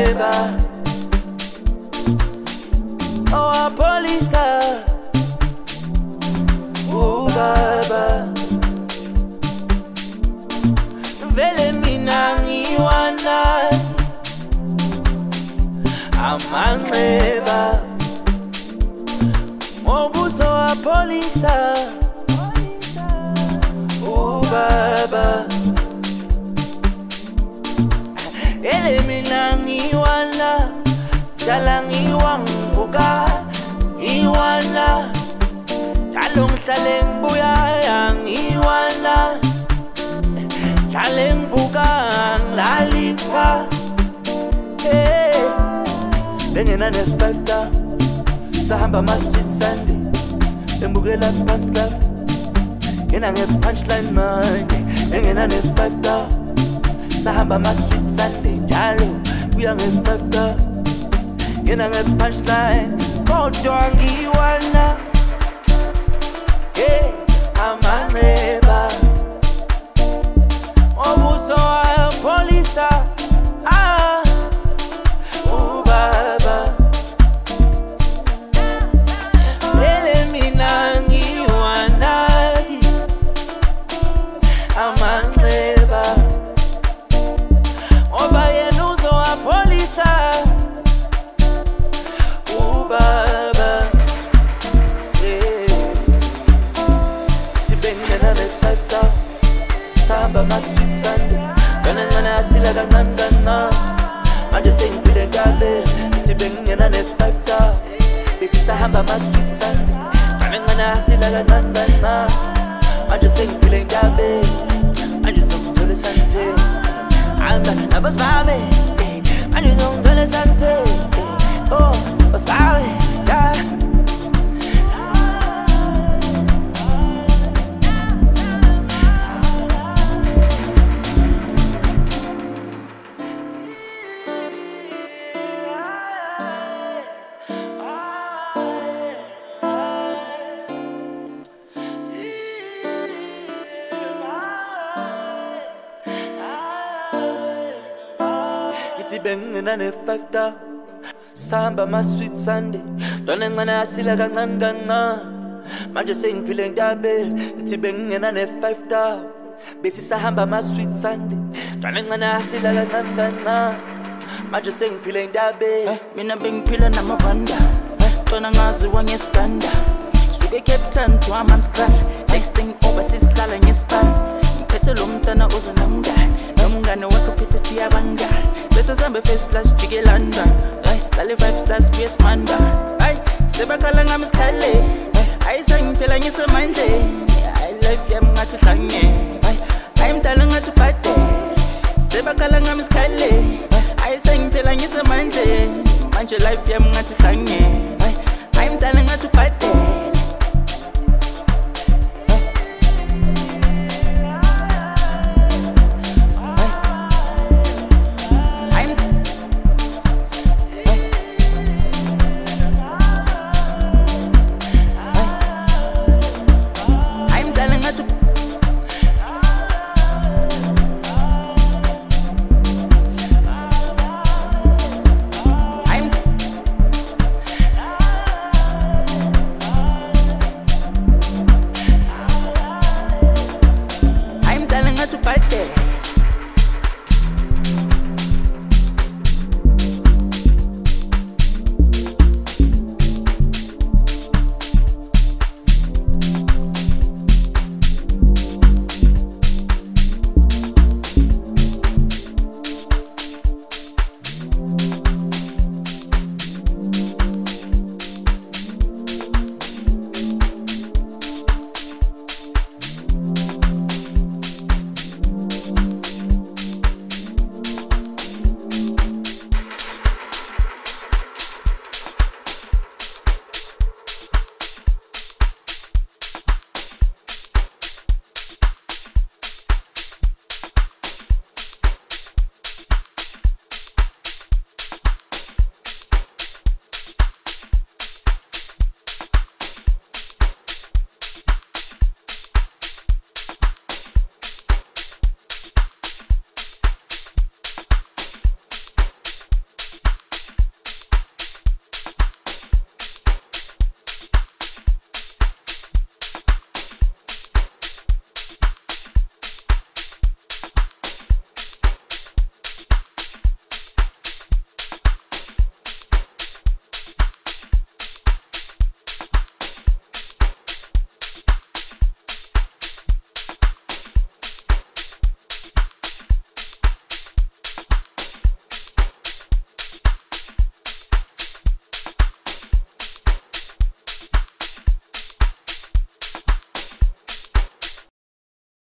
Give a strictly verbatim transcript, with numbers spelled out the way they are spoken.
amanxeba owapolisa ubaba vele mina ngiwana amanxeba obuso wapolisa ubaba ele mina ngiwana dala ngiwangivuka ngiwana jalo ngihlale ngibuya ngiwana jale ngivuka ngilalipa hey bengena nesifta sahamba ama-sweet Sunday embukela phansi la ngena nge-punchline manje engena nesifta sahamba ama-sweet Sunday njalo buya nge-sifta ngena nge-punchline kodwa ngiwana hey amanxeba obuso wapolisa ah ubaba lele mina ngiwana amanxeba oba yena uzo wapolisa ubaba sibengena nesifta sahamba ama-sweet Sunday kancane asila kancane kancane manje sengiphile kahle ngithi bengingena nesifta bese sahamba ama-sweet Sunday kancane asila kancane kancane manje sengiphile kahle manje sokuthola sante amba nabasibame manje sokuthola sante oh basibame yeah bengena ne-fifta sahamba ama-sweet Sunday dona encane asila kancane kancane manje sengiphile ntabe ithi bengena ne-fifta bese sahamba ama-sweet Sunday dona encane asila kancane kancane manje sengiphile ntabe mina bengiphila namavanda dona ngaziwa ngesitanda suke Cape Town to Amanskraal next thing over sisihlala ngespan ngiphethe lo mntana uze nomngane nomngane wakhe phethe thiyabangane bese sambe first class jike London nice lale five stars yes manda ay sebakhala ngami sikhale ay sengiphela ngisemandle ay life yami ngathi hlange ay ay mdala ngathi bade sebakhala ngami sikhale ay sengiphela ngisemandle manje life yami ngathi hlange ay ay mdala ngathi bade